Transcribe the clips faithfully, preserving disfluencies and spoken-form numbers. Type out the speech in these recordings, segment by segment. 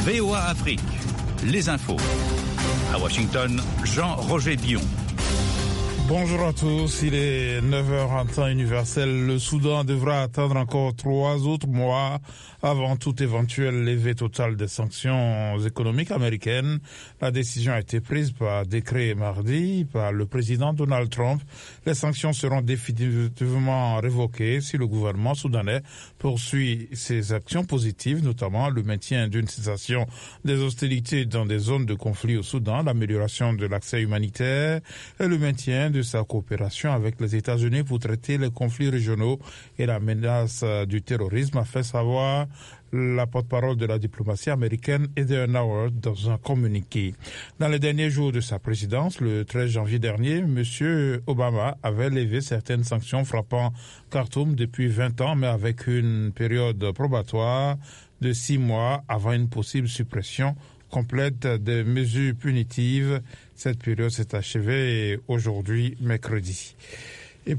V O A Afrique, les infos. À Washington, Jean-Roger Bion. Bonjour à tous, il est neuf heures en temps universel. Le Soudan devra attendre encore trois autres mois avant toute éventuelle levée totale des sanctions économiques américaines. La décision a été prise par décret mardi par le président Donald Trump. Les sanctions seront définitivement révoquées si le gouvernement soudanais poursuit ses actions positives, notamment le maintien d'une cessation des hostilités dans des zones de conflit au Soudan, l'amélioration de l'accès humanitaire et le maintien de sa coopération avec les États-Unis pour traiter les conflits régionaux et la menace du terrorisme, a fait savoir la porte-parole de la diplomatie américaine Heather Nauert dans un communiqué. Dans les derniers jours de sa présidence, le treize janvier dernier, M. Obama avait levé certaines sanctions frappant Khartoum depuis vingt ans, mais avec une période probatoire de six mois avant une possible suppression complète des mesures punitives. Cette période s'est achevée aujourd'hui, mercredi. Et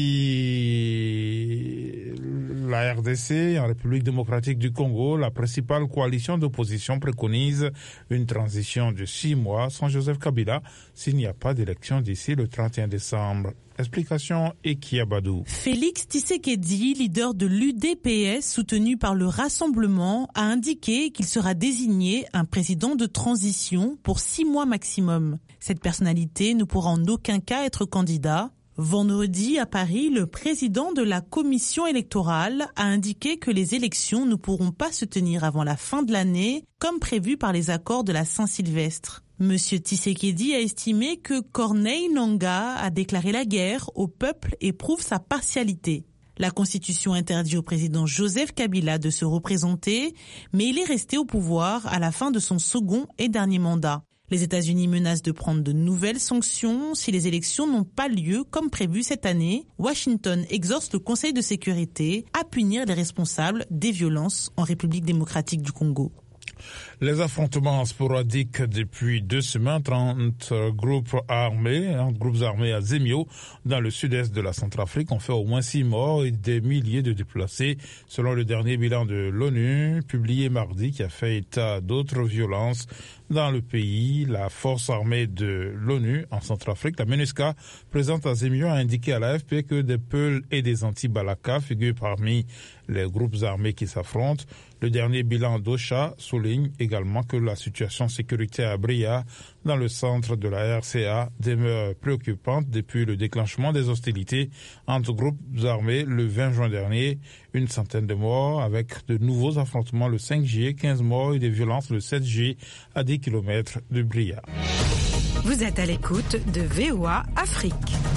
puis, la R D C, en République démocratique du Congo, la principale coalition d'opposition préconise une transition de six mois sans Joseph Kabila s'il n'y a pas d'élection d'ici le trente et un décembre. Explication Eki Abadou. Félix Tshisekedi, leader de l'U D P S soutenu par le Rassemblement, a indiqué qu'il sera désigné un président de transition pour six mois maximum. Cette personnalité ne pourra en aucun cas être candidat. Vendredi, à Paris, le président de la commission électorale a indiqué que les élections ne pourront pas se tenir avant la fin de l'année, comme prévu par les accords de la Saint-Sylvestre. Monsieur Tshisekedi a estimé que Corneille Nangaa a déclaré la guerre au peuple et prouve sa partialité. La Constitution interdit au président Joseph Kabila de se représenter, mais il est resté au pouvoir à la fin de son second et dernier mandat. Les États-Unis menacent de prendre de nouvelles sanctions si les élections n'ont pas lieu comme prévu cette année. Washington exhorte le Conseil de sécurité à punir les responsables des violences en République démocratique du Congo. Les affrontements sporadiques depuis deux semaines entre groupes armés, entre groupes armés à Zemio, dans le sud-est de la Centrafrique, ont fait au moins six morts et des milliers de déplacés, selon le dernier bilan de l'ONU, publié mardi, qui a fait état d'autres violences dans le pays. La force armée de l'ONU en Centrafrique, la MINUSCA, présente à Zemio, a indiqué à l'A F P que des Peuls et des anti-Balaka figurent parmi les groupes armés qui s'affrontent. Le dernier bilan d'OCHA souligne également que la situation sécuritaire à Bria, dans le centre de la R C A, demeure préoccupante depuis le déclenchement des hostilités entre groupes armés le vingt juin dernier. Une centaine de morts avec de nouveaux affrontements le cinq juillet, quinze morts et des violences le sept juillet à dix kilomètres de Bria. Vous êtes à l'écoute de V O A Afrique.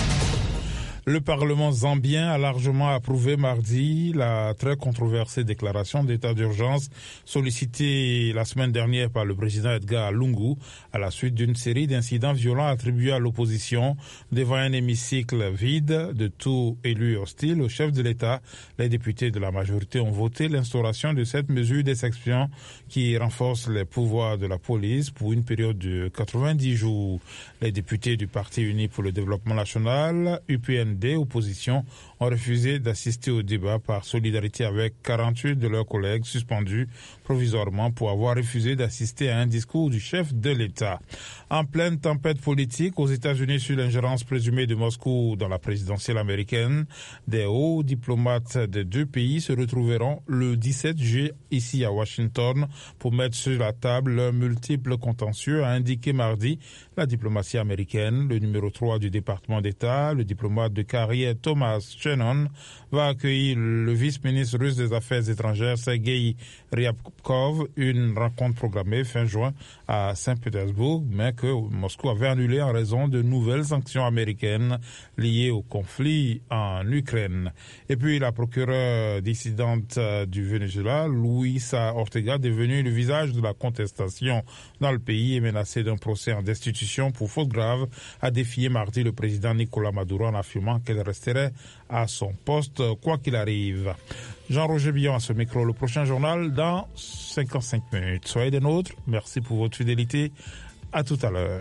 Le Parlement zambien a largement approuvé mardi la très controversée déclaration d'état d'urgence sollicitée la semaine dernière par le président Edgar Lungu à la suite d'une série d'incidents violents attribués à l'opposition. Devant un hémicycle vide de tout élu hostile au chef de l'État, les députés de la majorité ont voté l'instauration de cette mesure d'exception qui renforce les pouvoirs de la police pour une période de quatre-vingt-dix jours. Les députés du Parti uni pour le développement national, U P N D, opposition, ont refusé d'assister au débat par solidarité avec quarante-huit de leurs collègues suspendus provisoirement pour avoir refusé d'assister à un discours du chef de l'État. En pleine tempête politique aux États-Unis sur l'ingérence présumée de Moscou dans la présidentielle américaine, des hauts diplomates des deux pays se retrouveront le dix-sept juillet ici à Washington pour mettre sur la table leurs multiples contentieux, a indiqué mardi la diplomatie américaine. Le numéro trois du département d'État, le diplomate de carrière Thomas Shannon, va accueillir le vice-ministre russe des Affaires étrangères Sergei Ryabkov, une rencontre programmée fin juin à Saint-Pétersbourg, mais que Moscou avait annulée en raison de nouvelles sanctions américaines liées au conflit en Ukraine. Et puis la procureure dissidente du Venezuela, Luisa Ortega, devenue le visage de la contestation dans le pays et menacée d'un procès en destitution pour faute grave, a défié mardi le président Nicolás Maduro en affirmant qu'elle resterait à son poste quoi qu'il arrive. Jean-Roger Bion à ce micro. Le prochain journal dans cinquante-cinq minutes. Soyez des nôtres. Merci pour votre fidélité. À tout à l'heure.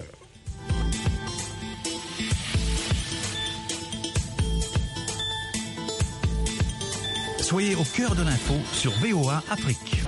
Soyez au cœur de l'info sur V O A Afrique.